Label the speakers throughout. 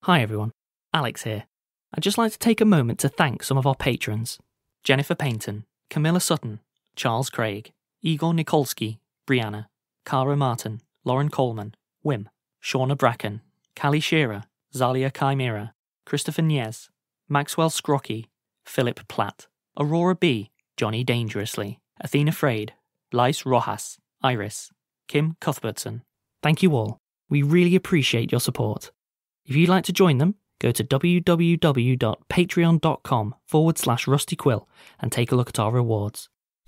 Speaker 1: Hi everyone, Alex here. I'd just like to take a moment to thank some of our patrons. Jennifer Paynton, Camilla Sutton, Charles Craig, Igor Nikolsky, Brianna, Cara Martin, Lauren Coleman, Wim, Shauna Bracken, Callie Shearer, Zalia Chimera, Christopher Niez, Maxwell Scrocky, Philip Platt, Aurora B, Johnny Dangerously, Athena Frade, Lice Rojas, Iris, Kim Cuthbertson. Thank you all. We really appreciate your support. If you'd like to join them, go to www.patreon.com/rustyquill and take a look at our rewards.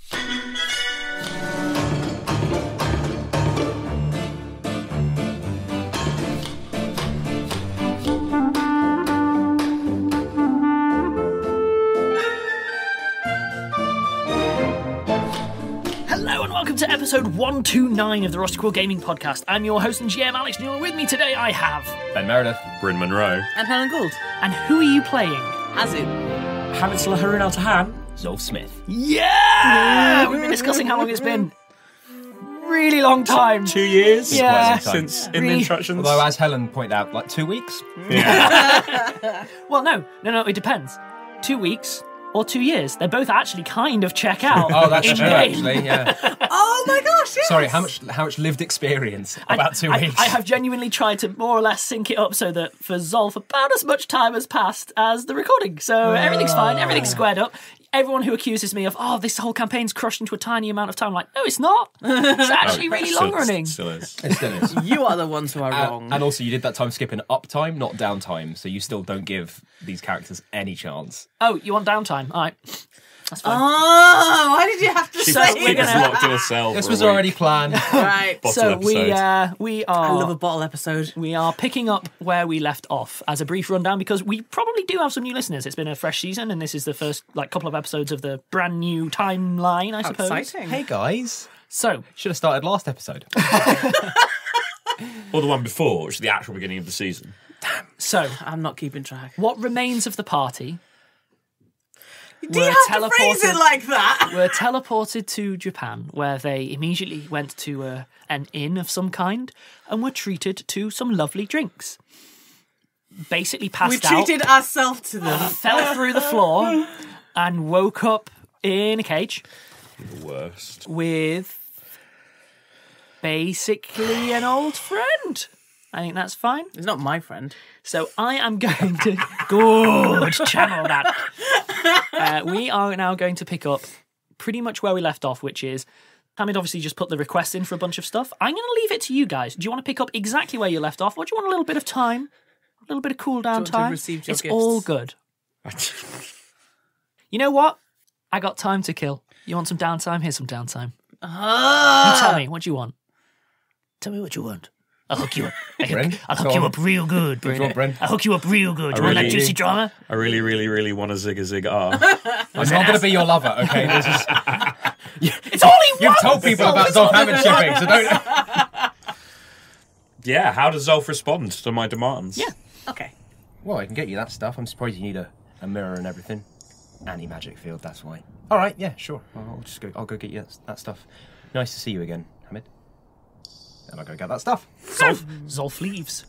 Speaker 1: Hello and welcome to episode 129 of the Rusty Quill Gaming Podcast. I'm your host and GM Alex Newell. With me today I have
Speaker 2: Ben Meredith,
Speaker 3: Bryn Monroe,
Speaker 4: and Helen Gould.
Speaker 1: And who are you playing?
Speaker 4: Azu.
Speaker 3: Hamid Salaharun Al Tahan,
Speaker 2: Zolf Smith.
Speaker 1: Yeah! We've been discussing how long it's been. Really long time.
Speaker 3: 2 years
Speaker 1: Yeah.
Speaker 3: since in
Speaker 1: Really?
Speaker 3: the instructions.
Speaker 2: Although, as Helen pointed out, like 2 weeks.
Speaker 1: Well, no, it depends. 2 weeks or 2 years. They both actually kind of check out.
Speaker 2: Oh, that's
Speaker 1: in
Speaker 2: true,
Speaker 1: game.
Speaker 2: actually, yeah.
Speaker 4: Oh my gosh, yes!
Speaker 2: Sorry, how much lived experience? About 2 weeks.
Speaker 1: I have genuinely tried to more or less sync it up so that for Zolf, about as much time has passed as the recording. So everything's fine, everything's squared up. Everyone who accuses me of, this whole campaign's crushed into a tiny amount of time, I'm like, no, it's not. It's actually really long running.
Speaker 3: Still is.
Speaker 2: It still is.
Speaker 4: You are the ones who are wrong.
Speaker 2: And also, you did that time skip in uptime, not downtime, so you still don't give these characters any chance.
Speaker 1: Oh, you want downtime? All right. That's fine.
Speaker 4: Oh, why did you have to
Speaker 3: She
Speaker 4: say
Speaker 3: was
Speaker 4: that?
Speaker 3: locked in a cell.
Speaker 2: This
Speaker 3: for
Speaker 2: was
Speaker 3: a week.
Speaker 2: already planned.
Speaker 4: Right.
Speaker 3: Bottle
Speaker 1: So we
Speaker 3: episode.
Speaker 4: I love a
Speaker 1: are
Speaker 4: bottle episode.
Speaker 1: we are picking up where we left off as a brief rundown because we probably do have some new listeners. It's been a fresh season, and this is the first couple of episodes of the brand new timeline, I
Speaker 4: How
Speaker 1: suppose.
Speaker 4: exciting.
Speaker 2: Hey, guys.
Speaker 1: So
Speaker 2: Should have started last episode.
Speaker 3: Or the one before, which is the actual beginning of the season.
Speaker 4: I'm not keeping track.
Speaker 1: what remains of the party?
Speaker 4: Do you have to phrase it like that?
Speaker 1: Were teleported to Japan, where they immediately went to an inn of some kind and were treated to some lovely drinks. Basically
Speaker 4: We
Speaker 1: passed out,
Speaker 4: treated ourselves to them.
Speaker 1: fell through the floor, and woke up in a cage
Speaker 3: The worst.
Speaker 1: with basically an old friend. I think that's fine.
Speaker 4: It's not my friend.
Speaker 1: So I am going to... Good, channel that. We are now going to pick up pretty much where we left off, which is... Hamid obviously just put the request in for a bunch of stuff. I'm going to leave it to you guys. Do you want to pick up exactly where you left off, or do you want a little bit of time? A little bit of cool down
Speaker 4: Do you want to
Speaker 1: time?
Speaker 4: receive your
Speaker 1: It's
Speaker 4: gifts?
Speaker 1: all good. You know what? I got time to kill. You want some downtime? Here's some downtime. You tell me, what do you want? Tell me what you want. I'll hook you up.
Speaker 2: Bryn,
Speaker 1: I'll hook
Speaker 2: go
Speaker 1: you
Speaker 2: on.
Speaker 1: up real good,
Speaker 2: Go on,
Speaker 1: Bryn.
Speaker 2: Bryn.
Speaker 1: I'll hook you up real good. Do you want that
Speaker 3: really-
Speaker 1: juicy drama?
Speaker 3: I really, really, really want a zig R.
Speaker 2: I'm not going to be your lover, okay? This is,
Speaker 1: It's only one!
Speaker 2: you've told people about Zolf Hammond shipping, so don't...
Speaker 3: Yeah, how does Zolf respond to my demands?
Speaker 1: Yeah.
Speaker 4: Okay.
Speaker 2: Well, I can get you that stuff. I'm surprised you need a mirror and everything. Anti-magic field, that's why. All right, yeah, sure. I'll go get you that stuff. Nice to see you again, Hamid. And I'll go get that stuff.
Speaker 1: Zolf leaves.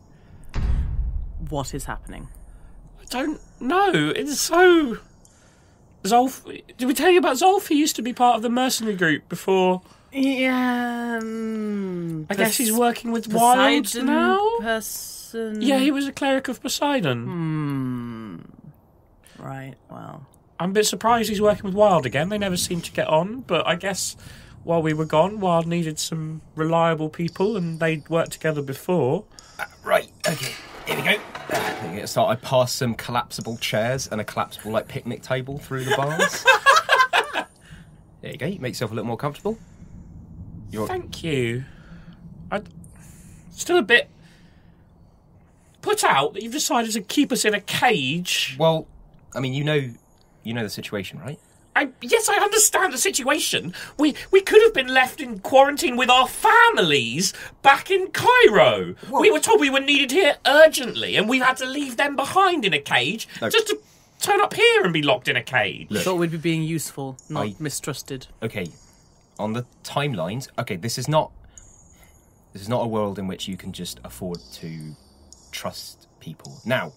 Speaker 4: What is happening?
Speaker 3: I don't know. It's so... Zolf... Did we tell you about Zolf? He used to be part of the mercenary group before...
Speaker 4: Yeah.
Speaker 3: I guess he's working with Wild
Speaker 4: Poseidon
Speaker 3: now?
Speaker 4: person.
Speaker 3: Yeah, he was a cleric of Poseidon.
Speaker 4: Right. Well.
Speaker 3: I'm a bit surprised he's working with Wild again. They never seem to get on, but I guess while we were gone, Wild needed some reliable people, and they'd worked together before.
Speaker 2: Right, okay. Here we go. So I pass some collapsible chairs and a collapsible picnic table through the bars. There you go. Make yourself a little more comfortable.
Speaker 3: Thank you. I'm still a bit put out that you've decided to keep us in a cage.
Speaker 2: Well, I mean, you know the situation, right?
Speaker 3: Yes, I understand the situation. We could have been left in quarantine with our families back in Cairo. We were told we were needed here urgently, and we've had to leave them behind in a cage just to turn up here and be locked in a cage.
Speaker 4: I thought we'd be being useful, not
Speaker 2: I-
Speaker 4: mistrusted.
Speaker 2: Okay, on the timelines. Okay, this is not a world in which you can just afford to trust people. Now,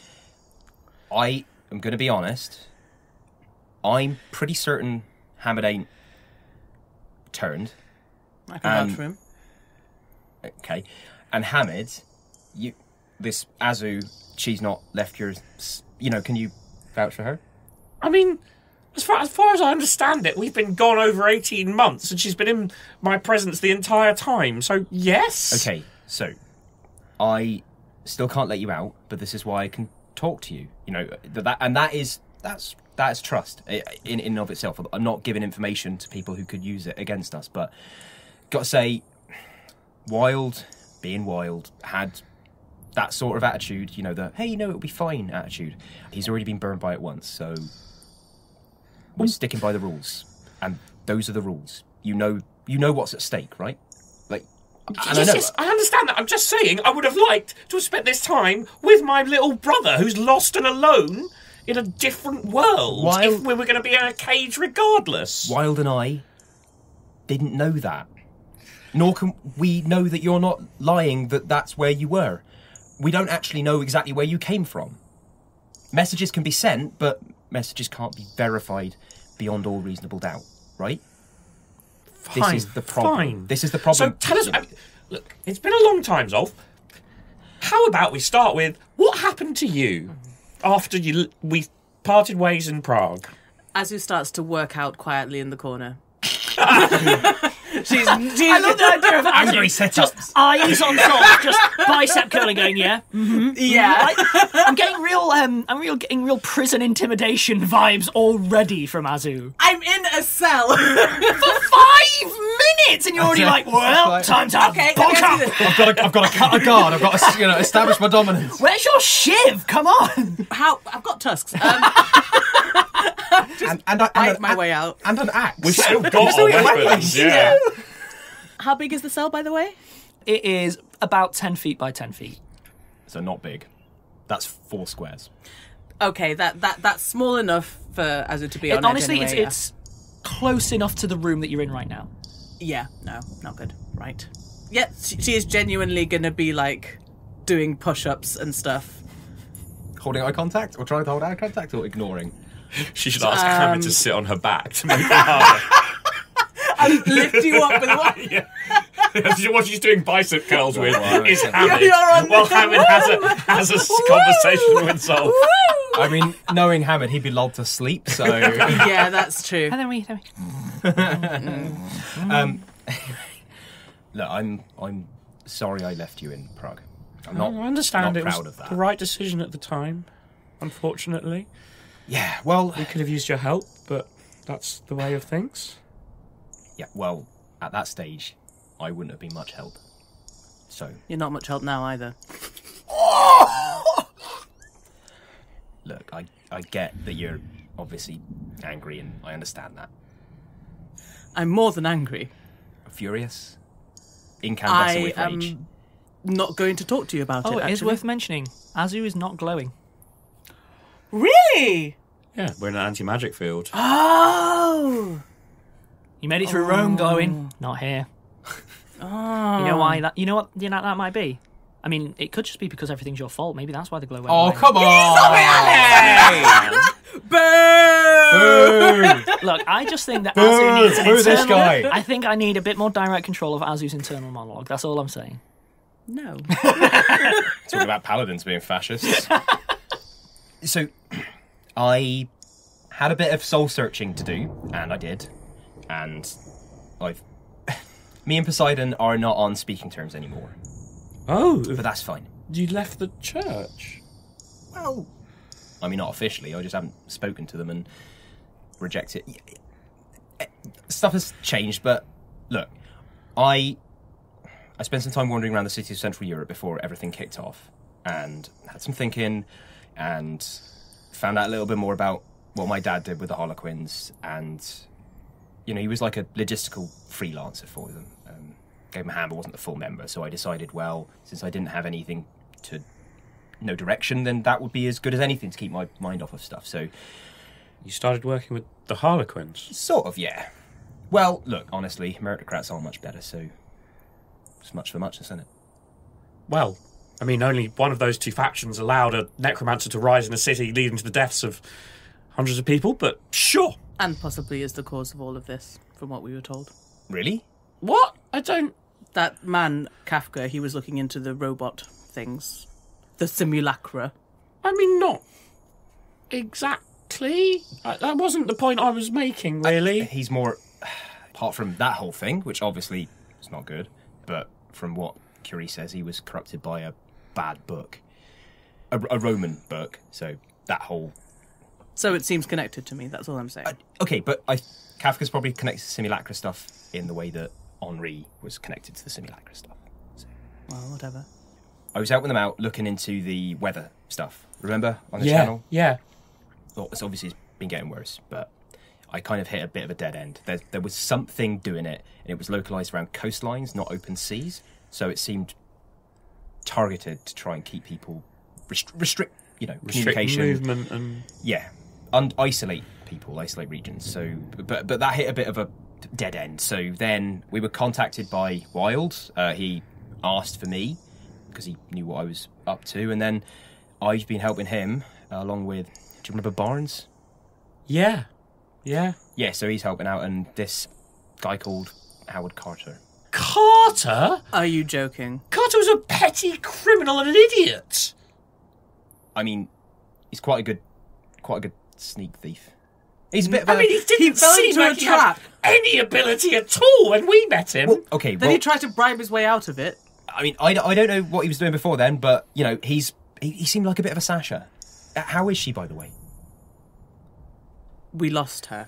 Speaker 2: I am going to be honest. I'm pretty certain Hamid ain't turned.
Speaker 4: I can vouch for him.
Speaker 2: Okay. And Hamid, this Azu, she's not left your... can you vouch for her?
Speaker 3: I mean, as far as I understand it, we've been gone over 18 months and she's been in my presence the entire time, so yes.
Speaker 2: Okay, so I still can't let you out, but this is why I can talk to you. That's trust in and of itself. I'm not giving information to people who could use it against us, but got to say, Wilde, being Wilde, had that sort of attitude, it'll be fine attitude. He's already been burned by it once, so we're sticking by the rules. And those are the rules. You know what's at stake, right?
Speaker 3: Yes, I understand that. I'm just saying I would have liked to have spent this time with my little brother who's lost and alone in a different world if we were going to be in a cage regardless.
Speaker 2: Wilde and I didn't know that. Nor can we know that you're not lying, that that's where you were. We don't actually know exactly where you came from. Messages can be sent, but messages can't be verified beyond all reasonable doubt, right?
Speaker 3: Fine,
Speaker 2: this is the problem.
Speaker 3: Fine.
Speaker 2: This is the problem.
Speaker 3: So tell us... look, it's been a long time, Zolf. How about we start with, what happened to you after we parted ways in Prague?
Speaker 4: Azu starts to work out quietly in the corner.
Speaker 1: She's I love the idea of
Speaker 2: angry setups.
Speaker 1: Just eyes on top, just bicep curling, going, yeah,
Speaker 4: yeah.
Speaker 1: I'm getting real prison intimidation vibes already from Azu.
Speaker 4: I'm in a cell
Speaker 1: For 5 minutes, and you're already like, well, time to bulk up.
Speaker 2: I've got to cut a guard. I've got to establish my dominance.
Speaker 1: Where's your shiv? Come on.
Speaker 4: I've got tusks.
Speaker 2: And
Speaker 4: my way out.
Speaker 2: And an axe.
Speaker 3: We've still got our weapons, yeah.
Speaker 4: How big is the cell, by the way?
Speaker 1: It is about 10 feet by 10 feet.
Speaker 2: So not big. That's 4 squares.
Speaker 4: Okay, that's small enough for Azu to be on
Speaker 1: honestly,
Speaker 4: edge anyway,
Speaker 1: it's close enough to the room that you're in right now.
Speaker 4: Yeah, no, not good. Right. Yeah, she is genuinely going to be, doing push-ups and stuff.
Speaker 2: Holding eye contact? Or trying to hold eye contact? Or ignoring?
Speaker 3: She should ask Hamid to sit on her back to make it harder.
Speaker 4: And lift you up with what?
Speaker 3: Yeah. What she's doing bicep curls with is Hamid,
Speaker 4: You're on
Speaker 3: while Hamid has a conversation with Zolf.
Speaker 2: I mean, knowing Hamid, he'd be lulled to sleep, so...
Speaker 4: Yeah, that's true.
Speaker 1: And then we...
Speaker 2: Look, I'm sorry I left you in Prague. I'm
Speaker 3: I understand
Speaker 2: not
Speaker 3: it
Speaker 2: proud
Speaker 3: was
Speaker 2: of that.
Speaker 3: the right decision at the time, unfortunately.
Speaker 2: Yeah, well...
Speaker 3: We could have used your help, but that's the way of things.
Speaker 2: Yeah, well, at that stage, I wouldn't have been much help. So...
Speaker 4: You're not much help now, either.
Speaker 2: Look, I get that you're obviously angry, and I understand that.
Speaker 4: I'm more than angry.
Speaker 2: Furious? Incandescent with
Speaker 4: I
Speaker 2: rage?
Speaker 4: am not going to talk to you about it,
Speaker 1: it is
Speaker 4: actually.
Speaker 1: worth mentioning. Azu is not glowing.
Speaker 4: Really?
Speaker 3: Yeah, we're in an anti-magic field.
Speaker 4: Oh!
Speaker 1: You made it through Rome glowing, not here.
Speaker 4: Oh.
Speaker 1: You know why that? You know what? You know that might be. I mean, it could just be because everything's your fault. Maybe that's why the glow went away.
Speaker 2: Come on!
Speaker 4: Boo!
Speaker 1: Look, I just think that Azu needs an
Speaker 2: Boo this
Speaker 1: internal...
Speaker 2: guy.
Speaker 1: I think I need a bit more direct control of Azu's internal monologue. That's all I'm saying.
Speaker 4: No.
Speaker 2: Talking about paladins being fascists. So, I had a bit of soul searching to do, and I did. And me and Poseidon are not on speaking terms anymore.
Speaker 3: Oh,
Speaker 2: But that's fine.
Speaker 3: you left the church.
Speaker 2: Well, I mean, not officially. I just haven't spoken to them and rejected. Stuff has changed, but look, I spent some time wandering around the cities of Central Europe before everything kicked off, and had some thinking, and found out a little bit more about what my dad did with the Harlequins, and he was like a logistical freelancer for them. Gave him a hand, but wasn't the full member, so I decided, well, since I didn't have anything no direction, then that would be as good as anything to keep my mind off of stuff. So
Speaker 3: You started working with the Harlequins.
Speaker 2: sort of, yeah. Well, look, honestly, meritocrats aren't much better, so it's much for much, isn't it?
Speaker 3: Well, I mean, only one of those two factions allowed a necromancer to rise in a city, leading to the deaths of hundreds of people, but sure.
Speaker 4: And possibly is the cause of all of this, from what we were told.
Speaker 2: Really?
Speaker 3: What? I don't...
Speaker 4: That man, Kafka, he was looking into the robot things. The simulacra.
Speaker 3: I mean, not exactly. That wasn't the point I was making, really.
Speaker 2: He's more... Apart from that whole thing, which obviously is not good, but from what Curie says, he was corrupted by a bad book. A Roman book, so that whole...
Speaker 4: So it seems connected to me, that's all I'm saying.
Speaker 2: Okay, but Kafka's probably connected to Simulacra stuff in the way that Henri was connected to the Simulacra stuff. So.
Speaker 4: Well, whatever.
Speaker 2: I was helping them out looking into the weather stuff. Remember? On the channel?
Speaker 3: Yeah.
Speaker 2: Well, it's obviously been getting worse, but I kind of hit a bit of a dead end. There was something doing it, and it was localised around coastlines, not open seas. So it seemed targeted to try and keep people... restrict communication.
Speaker 3: Movement and...
Speaker 2: Yeah. Isolate people, isolate regions. So, but that hit a bit of a dead end. So then we were contacted by Wild. He asked for me because he knew what I was up to, and then I've been helping him along with. Do you remember Barnes?
Speaker 3: Yeah.
Speaker 2: Yeah. So he's helping out, and this guy called Howard Carter.
Speaker 3: Carter?
Speaker 4: Are you joking?
Speaker 3: Carter was a petty criminal and an idiot.
Speaker 2: I mean, he's quite a good sneak thief. He's a bit of a...
Speaker 3: I mean, he didn't
Speaker 4: fell
Speaker 3: seem
Speaker 4: into
Speaker 3: like
Speaker 4: a
Speaker 3: he had
Speaker 4: trap.
Speaker 3: any ability at all when we met him.
Speaker 2: Well, okay,
Speaker 4: Then he tried to bribe his way out of it.
Speaker 2: I mean, I don't know what he was doing before then, but, he seemed like a bit of a Sasha. How is she, by the way?
Speaker 4: We lost her.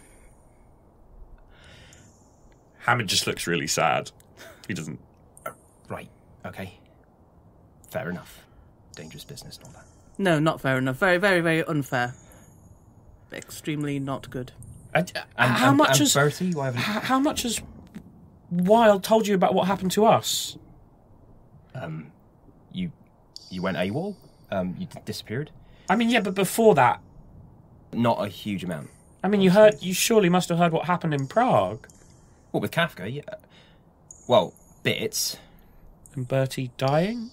Speaker 3: Hammond just looks really sad. He doesn't...
Speaker 2: Right, okay. Fair enough. Dangerous business and all that.
Speaker 4: No, not fair enough. Very, very, very unfair. Extremely not good.
Speaker 3: How much has
Speaker 2: Bertie? Why haven't...
Speaker 3: How much has Wild told you about what happened to us?
Speaker 2: You went AWOL? You disappeared?
Speaker 3: I mean, yeah, but before that,
Speaker 2: Not a huge amount.
Speaker 3: I mean, you surely must have heard what happened in Prague.
Speaker 2: Well, with Kafka, yeah. Well, bits.
Speaker 3: And Bertie dying?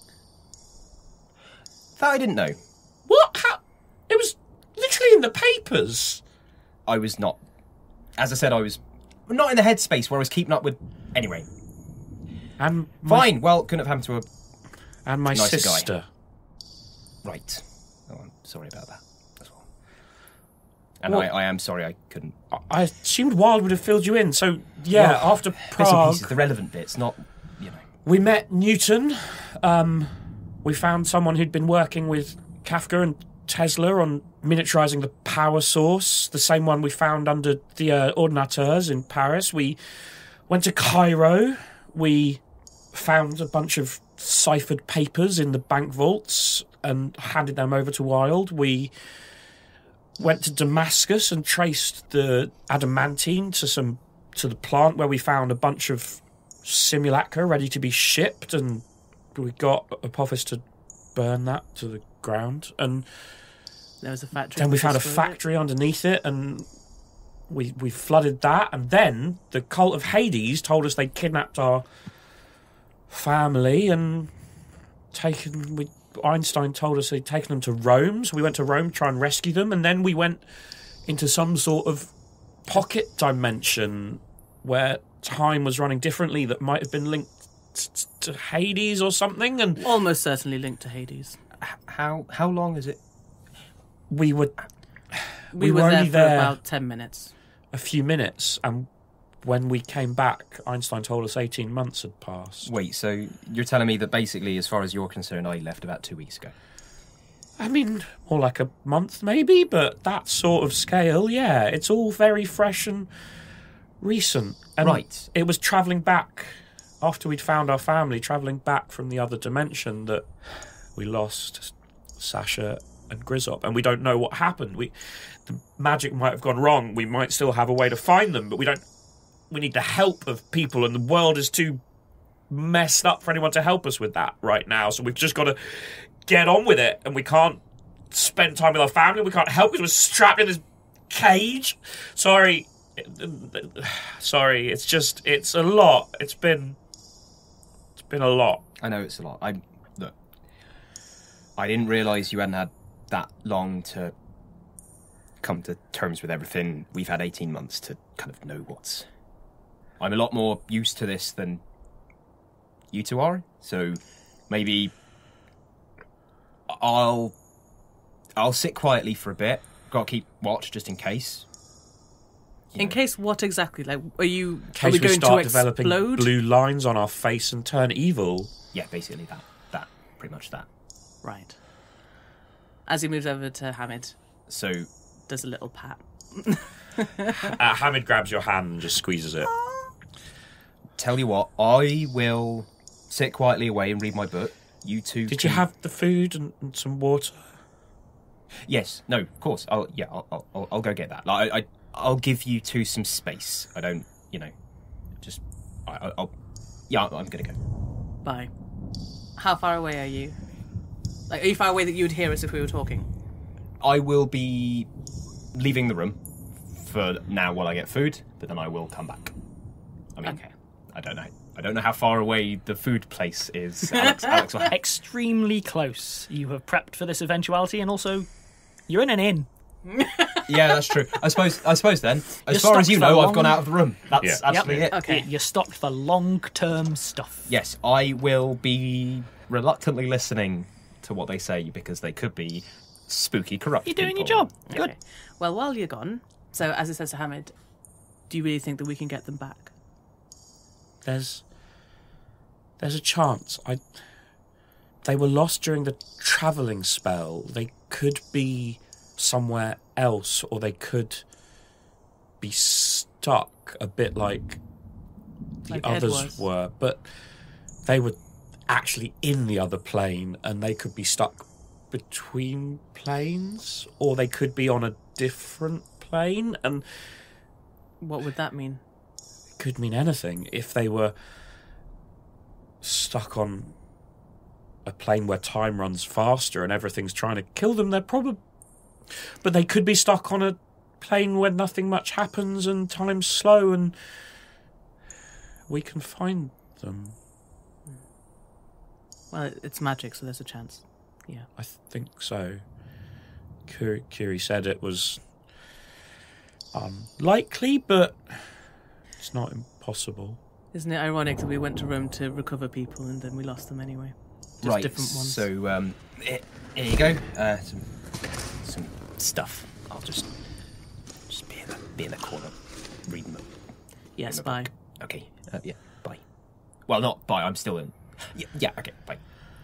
Speaker 2: That I didn't know.
Speaker 3: What? How? It was literally in the papers.
Speaker 2: I was not... As I said, I was not in the headspace where I was keeping up with... Anyway.
Speaker 3: And
Speaker 2: Fine, well, couldn't have happened to a...
Speaker 3: And my
Speaker 2: nicer guy.
Speaker 3: sister.
Speaker 2: Right. Oh, I'm sorry about that as well. And
Speaker 3: Well-
Speaker 2: I am sorry I couldn't...
Speaker 3: I assumed Wild would have filled you in. So, yeah,
Speaker 2: Well,
Speaker 3: after
Speaker 2: Bits and
Speaker 3: Prague,
Speaker 2: pieces, the relevant bits, not,
Speaker 3: we met Newton. We found someone who'd been working with Kafka and Tesla on miniaturizing the power source, the same one we found under the ordinateurs in Paris. We went to Cairo. We found a bunch of ciphered papers in the bank vaults and handed them over to Wild. We went to Damascus and traced the adamantine to the plant where we found a bunch of simulacra ready to be shipped, and we got Apophis to burn that to the ground. And
Speaker 4: There was a factory.
Speaker 3: then we found a
Speaker 4: destroyed it.
Speaker 3: factory underneath it, and we flooded that. And then the cult of Hades told us they'd kidnapped our family and Einstein told us they'd taken them to Rome, so we went to Rome to try and rescue them, and then we went into some sort of pocket dimension where time was running differently that might have been linked to Hades or something, and
Speaker 4: Almost certainly linked to Hades.
Speaker 2: How long is it?
Speaker 3: we were
Speaker 4: We were there
Speaker 3: only
Speaker 4: for
Speaker 3: there
Speaker 4: about 10 minutes.
Speaker 3: a few minutes, and when we came back, Einstein told us 18 months had passed.
Speaker 2: Wait, so you're telling me that basically, as far as you're concerned, I left about 2 weeks ago?
Speaker 3: I mean, more like a month maybe, but that sort of scale, yeah. It's all very fresh and recent. And
Speaker 2: Right.
Speaker 3: it was travelling back, after we'd found our family, travelling back from the other dimension that we lost Sasha and Grizzop, and we don't know what happened. The magic might have gone wrong. We might still have a way to find them, but we need the help of people, and the world is too messed up for anyone to help us with that right now. So we've just got to get on with it, and we can't spend time with our family. We can't help because we're strapped in this cage. Sorry. It's a lot. It's been a lot.
Speaker 2: I know it's a lot. Look, I didn't realise you hadn't had that long to come to terms with everything. We've had 18 months to kind of know what's... I'm a lot more used to this than you two are, so maybe I'll sit quietly for a bit. Got to keep watch just in case.
Speaker 4: In case what exactly? Like, are we
Speaker 3: case
Speaker 4: going
Speaker 3: start
Speaker 4: to
Speaker 3: developing
Speaker 4: explode?
Speaker 3: blue lines on our face and turn evil.
Speaker 2: Yeah, basically that, pretty much that.
Speaker 4: Right. As he moves over to Hamid,
Speaker 2: So,
Speaker 4: does a little pat.
Speaker 3: Hamid grabs your hand and just squeezes it.
Speaker 2: tell you what, I will sit quietly away and read my book. You two
Speaker 3: Did you have the food and some water?
Speaker 2: Yes, no, of course. I'll go get that. Like, I'll give you two some space. I don't, just, I'm gonna go.
Speaker 4: Bye. How far away are you? Like, are you far away that you would hear us if we were talking?
Speaker 2: I will be leaving the room for now while I get food, but then I will come back. I mean,
Speaker 4: Okay.
Speaker 2: I don't know. I don't know how far away the food place is. Alex,
Speaker 1: Extremely close. You have prepped for this eventuality, and also, you're in an inn.
Speaker 2: yeah, that's true. I suppose then, as
Speaker 1: You're
Speaker 2: far as
Speaker 1: stocked
Speaker 2: you
Speaker 1: for
Speaker 2: know,
Speaker 1: long-
Speaker 2: I've gone out of the room. That's
Speaker 3: Yeah.
Speaker 2: actually it.
Speaker 4: Okay.
Speaker 1: You're stocked for long-term stuff.
Speaker 2: Yes, I will be reluctantly listening to what they say because they could be spooky, corrupt
Speaker 1: You're doing your
Speaker 2: people.
Speaker 1: job. Good.
Speaker 4: Okay. Well, while you're gone, so as it says to Hamid, do you really think that we can get them back?
Speaker 3: There's a chance. They were lost during the travelling spell. They could be somewhere else, or they could be stuck, a bit like the
Speaker 4: Like Ed
Speaker 3: others
Speaker 4: was.
Speaker 3: were. But they were actually in the other plane, and they could be stuck between planes, or they could be on a different plane, and
Speaker 4: What would that mean?
Speaker 3: it could mean anything. If they were stuck on a plane where time runs faster and everything's trying to kill them, they're probably... But they could be stuck on a plane where nothing much happens and time's slow, and we can find them.
Speaker 4: Well, it's magic, so there's a chance. Yeah.
Speaker 3: I think so. Kiri said it was unlikely, but it's not impossible.
Speaker 4: Isn't it ironic that we went to Rome to recover people and then we lost them anyway? Just
Speaker 2: Right,
Speaker 4: different ones.
Speaker 2: so here you go. Some stuff. I'll just be in the corner reading them.
Speaker 4: yes,
Speaker 2: in the
Speaker 4: bye.
Speaker 2: book. Okay, yeah, bye. Well, not bye. I'm still in. Yeah, okay, bye.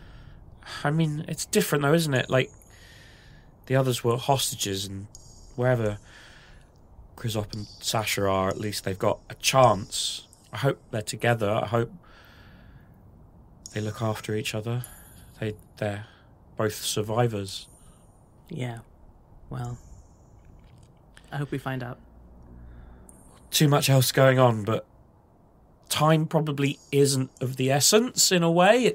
Speaker 3: I mean, it's different though, isn't it? Like, the others were hostages, and wherever Chryzop and Sasha are, at least they've got a chance. I hope they're together. I hope they look after each other. They're both survivors.
Speaker 4: Yeah. Well, I hope we find out.
Speaker 3: Too much else going on, but time probably isn't of the essence in a way.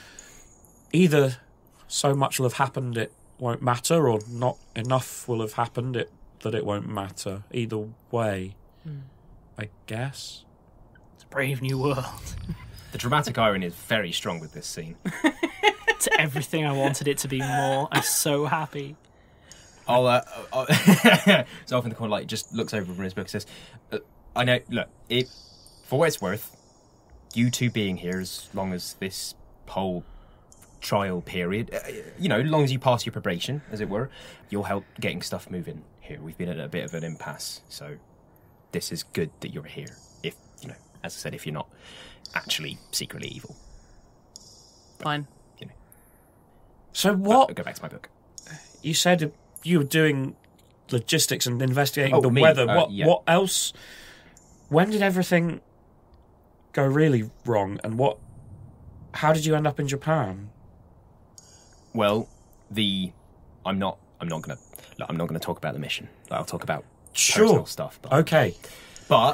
Speaker 3: Either so much will have happened it won't matter, or not enough will have happened that it won't matter. Either way, I guess.
Speaker 1: It's a brave new world.
Speaker 2: The dramatic irony is very strong with this scene.
Speaker 1: It's everything I wanted it to be more. I'm so happy.
Speaker 2: I'll so off in the corner, like, just looks over from his book and says, I know, look, for what it's worth, you two being here as long as this whole trial period, as long as you pass your probation, as it were, you'll help getting stuff moving here. We've been at a bit of an impasse, so this is good that you're here. If, as I said, if you're not actually secretly evil.
Speaker 4: Fine.
Speaker 3: So
Speaker 2: I'll
Speaker 3: what?
Speaker 2: go back to my book.
Speaker 3: You said you were doing logistics and investigating the
Speaker 2: me?
Speaker 3: weather.
Speaker 2: Yeah.
Speaker 3: What else? When did everything go really wrong? And how did you end up in Japan?
Speaker 2: Well, I'm not gonna talk about the mission. I'll talk about personal stuff. But,
Speaker 3: Okay.
Speaker 2: but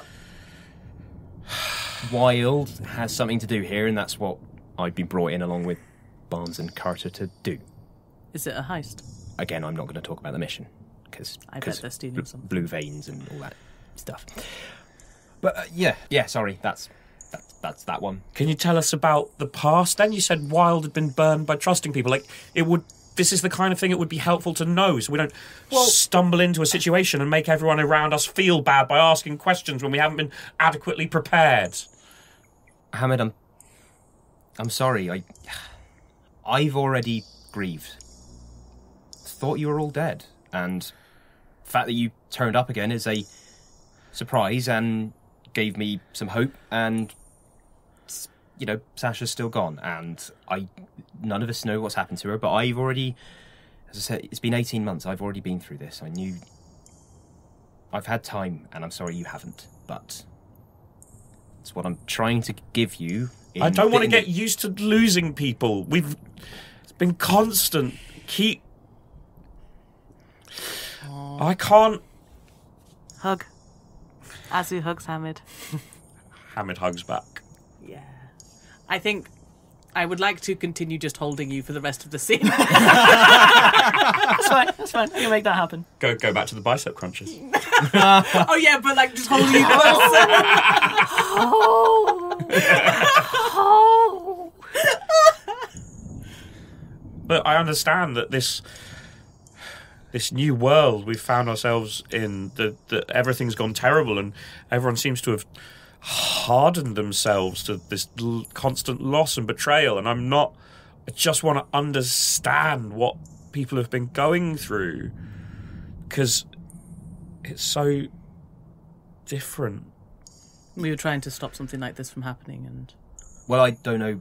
Speaker 2: Wild has something to do here, and that's what I've been brought in along with Barnes and Carter to do.
Speaker 4: Is it a heist?
Speaker 2: Again, I'm not going to talk about the mission because
Speaker 4: I bet they're stealing something.
Speaker 2: blue veins and all that stuff. But yeah. Sorry, that's that one.
Speaker 3: Can you tell us about the past then? You said Wild had been burned by trusting people. Like, it would this is the kind of thing it would be helpful to know, so we don't stumble into a situation and make everyone around us feel bad by asking questions when we haven't been adequately prepared.
Speaker 2: Hamid, I'm sorry. I've already grieved. Thought you were all dead, and the fact that you turned up again is a surprise and gave me some hope. And Sasha's still gone, and none of us know what's happened to her. But I've already, as I said, it's been 18 months. I've already been through this. I've had time, and I'm sorry you haven't. But it's what I'm trying to give you.
Speaker 3: I don't want to get used to losing people. It's been constant. I can't.
Speaker 4: Hug. Azu hugs Hamid.
Speaker 3: Hamid hugs back.
Speaker 4: Yeah. I think I would like to continue just holding you for the rest of the scene.
Speaker 1: That's fine. I can make that happen.
Speaker 3: Go back to the bicep crunches.
Speaker 4: Oh yeah, but like just holding you closer.
Speaker 3: But I understand that this new world we've found ourselves in, that everything's gone terrible and everyone seems to have hardened themselves to this constant loss and betrayal. And I just want to understand what people have been going through, because it's so different.
Speaker 4: We were trying to stop something like this from happening, and
Speaker 2: Well, I don't know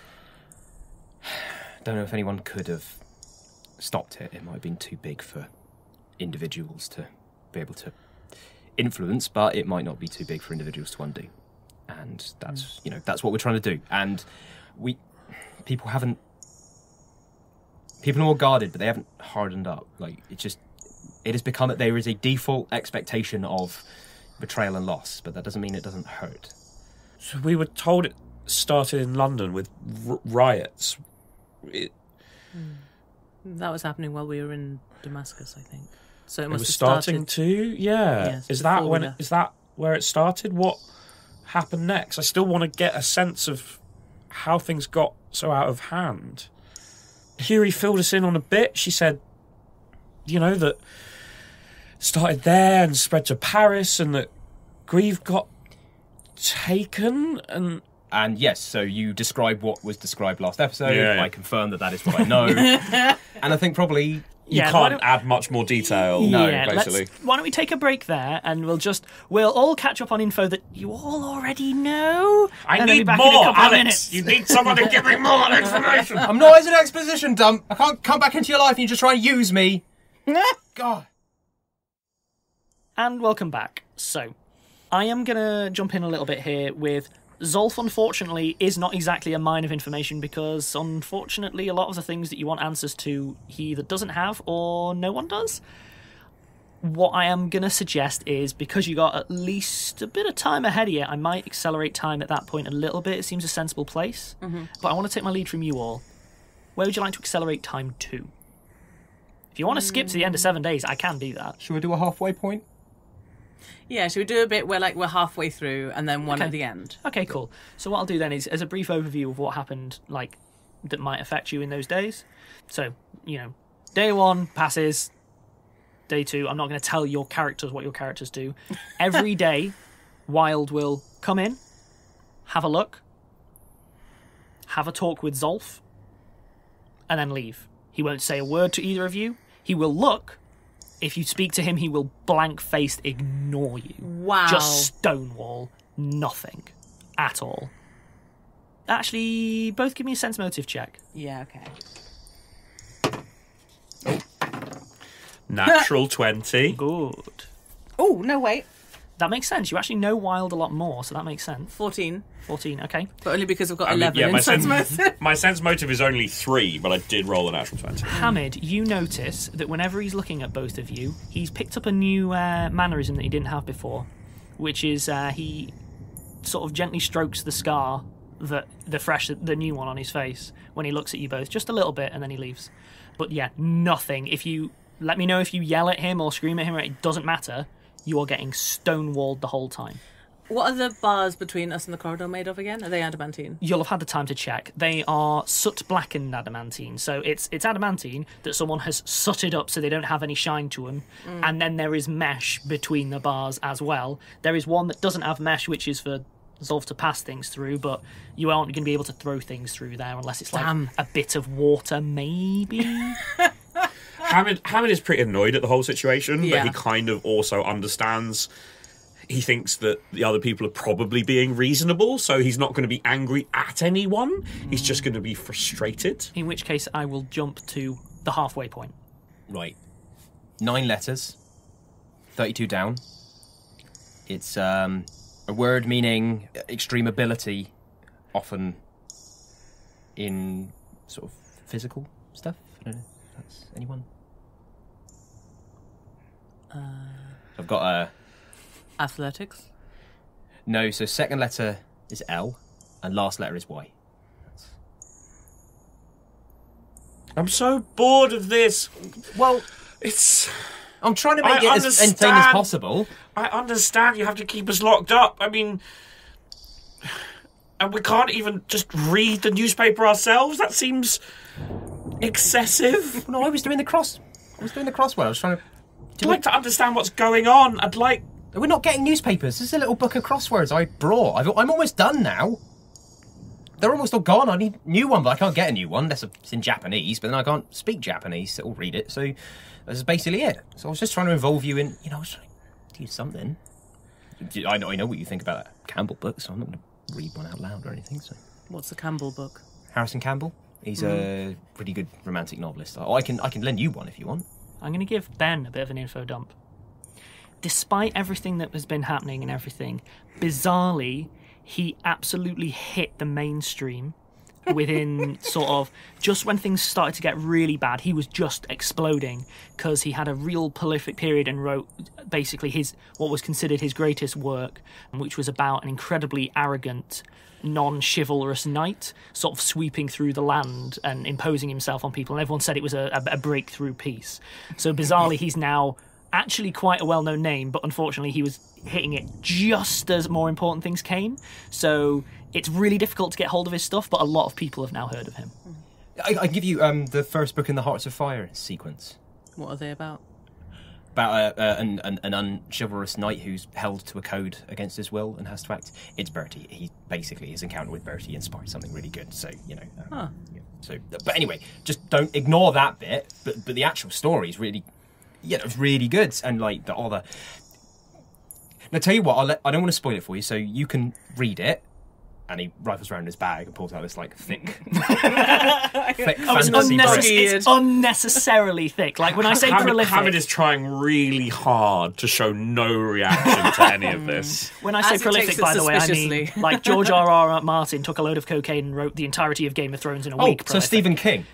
Speaker 2: if anyone could have stopped it. It might have been too big for individuals to be able to influence, but it might not be too big for individuals to undo. And that's that's what we're trying to do. And people are more guarded, but they haven't hardened up. Like, it has become that there is a default expectation of betrayal and loss, but that doesn't mean it doesn't hurt.
Speaker 3: So we were told it started in London with riots.
Speaker 4: that was happening while we were in Damascus, I think. So it
Speaker 3: It
Speaker 4: must
Speaker 3: was
Speaker 4: have
Speaker 3: starting
Speaker 4: started.
Speaker 3: to, yeah.
Speaker 4: Yes,
Speaker 3: Is that
Speaker 4: before
Speaker 3: when?
Speaker 4: we left.
Speaker 3: Is that where it started? What happened next? I still want to get a sense of how things got so out of hand. Curie filled us in on a bit. She said, that started there and spread to Paris, and that Grieve got taken, and
Speaker 2: And yes, so you describe what was described last episode.
Speaker 3: Yeah.
Speaker 2: I confirm that is what I know. And I think probably
Speaker 3: you
Speaker 1: why
Speaker 3: can't
Speaker 1: don't-
Speaker 3: add much more detail. Basically.
Speaker 1: Why don't we take a break there, and we'll all catch up on info that you all already know.
Speaker 3: I
Speaker 1: and then be
Speaker 3: need
Speaker 1: back in a
Speaker 3: more,
Speaker 1: couple of
Speaker 3: Alex.
Speaker 1: minutes.
Speaker 3: You need someone to give me more information.
Speaker 2: I'm not as an exposition dump. I can't come back into your life and you just try and use me. God.
Speaker 1: And welcome back. So, I am going to jump in a little bit here with Zolf, unfortunately, is not exactly a mine of information, because, unfortunately, a lot of the things that you want answers to, he either doesn't have or no one does. What I am going to suggest is, because you got at least a bit of time ahead of you, I might accelerate time at that point a little bit. It seems a sensible place. Mm-hmm. But I want to take my lead from you all. Where would you like to accelerate time to? If you want to skip to the end of 7 days, I can do that.
Speaker 2: Should we do a halfway point?
Speaker 4: Yeah, should we do a bit where we're halfway through and then one
Speaker 1: Okay.
Speaker 4: at the end?
Speaker 1: Okay, cool. So what I'll do then is, as a brief overview of what happened, that might affect you in those days. So, day 1 passes. Day 2, I'm not going to tell your characters what your characters do. Every day, Wild will come in, have a look, have a talk with Zolf, and then leave. He won't say a word to either of you. He will look. If you speak to him, he will blank-faced ignore you.
Speaker 4: Wow.
Speaker 1: Just stonewall. Nothing. At all. Actually, both give me a sense motive check.
Speaker 4: Yeah, okay.
Speaker 3: Natural 20.
Speaker 1: Good.
Speaker 4: Oh, no, wait.
Speaker 1: That makes sense. You actually know Wild a lot more, so that makes sense.
Speaker 4: 14.
Speaker 1: 14, okay.
Speaker 4: But only because I've got
Speaker 3: I mean,
Speaker 4: 11
Speaker 3: yeah,
Speaker 4: in sense motive.
Speaker 3: my sense motive is only 3, but I did roll a natural 20.
Speaker 1: Hamid, you notice that whenever he's looking at both of you, he's picked up a new mannerism that he didn't have before, which is he sort of gently strokes the scar, the new one on his face, when he looks at you both, just a little bit, and then he leaves. But yeah, nothing. If you let me know if you yell at him or scream at him, it doesn't matter. You are getting stonewalled the whole time.
Speaker 4: What are the bars between us and the corridor made of again? Are they adamantine?
Speaker 1: You'll have had the time to check. They are soot-blackened adamantine. So it's adamantine that someone has sooted up so they don't have any shine to them. And then there is mesh between the bars as well. There is one that doesn't have mesh, which is for Zolf to pass things through, but you aren't going to be able to throw things through there unless it's like a bit of water, maybe.
Speaker 3: Hamid is pretty annoyed at the whole situation,
Speaker 4: Yeah.
Speaker 3: but he kind of also understands. He thinks that the other people are probably being reasonable, so he's not going to be angry at anyone. He's just going to be frustrated.
Speaker 1: In which case, I will jump to the halfway point.
Speaker 2: Right. 9 letters. 32 down. It's a word meaning extreme ability, often in sort of physical stuff. I don't know if that's anyone. I've got a...
Speaker 4: Athletics?
Speaker 2: No, so second letter is L, and last letter is Y.
Speaker 3: I'm so bored of this.
Speaker 2: Well,
Speaker 3: It's...
Speaker 2: I'm trying to make
Speaker 3: I
Speaker 2: it as entertaining as
Speaker 3: understand.
Speaker 2: possible.
Speaker 3: I understand you have to keep us locked up. I mean... And we can't even just read the newspaper ourselves? That seems excessive.
Speaker 2: No, I was doing the crossword. I was trying to...
Speaker 3: I'd like to understand what's going on. I'd like...
Speaker 2: We're not getting newspapers. This is a little book of crosswords I brought. I'm almost done now. They're almost all gone. I need a new one, but I can't get a new one unless it's in Japanese, but then I can't speak Japanese or read it, so that's basically it. So I was just trying to involve you in, I was trying to do something. I know what you think about that Campbell book, so I'm not going to read one out loud or anything. So
Speaker 4: What's the Campbell book?
Speaker 2: Harrison Campbell, he's a pretty good romantic novelist. I can lend you one if you want.
Speaker 1: I'm going to give Ben a bit of an info dump. Despite everything that has been happening and everything, bizarrely, he absolutely hit the mainstream within sort of just when things started to get really bad. He was just exploding because he had a real prolific period and wrote basically what was considered his greatest work, which was about an incredibly arrogant, non-chivalrous knight sort of sweeping through the land and imposing himself on people, and everyone said it was a breakthrough piece. So bizarrely, he's now actually quite a well-known name, but unfortunately he was hitting it just as more important things came. So it's really difficult to get hold of his stuff, but a lot of people have now heard of him.
Speaker 2: I give you the first book in the Hearts of Fire sequence.
Speaker 4: What are they about?
Speaker 2: About an unchivalrous knight who's held to a code against his will and has to act. It's Bertie. His encounter with Bertie inspired something really good. So yeah. So, but anyway, just don't ignore that bit. But the actual story is really, it's really good. And like all the. Now tell you what, I don't want to spoil it for you, so you can read it. And he rifles around in his bag and pulls out this like thick fantasy book.
Speaker 1: It's unnecessarily thick. Like when I say prolific,
Speaker 3: Hamid is trying really hard to show no reaction to any of this.
Speaker 1: when I say
Speaker 4: As he
Speaker 1: prolific,
Speaker 4: takes it
Speaker 1: by the way, I mean
Speaker 4: suspiciously.
Speaker 1: like George R.R. Martin took a load of cocaine and wrote the entirety of Game of Thrones in a week.
Speaker 2: So
Speaker 1: prolific.
Speaker 2: Stephen King.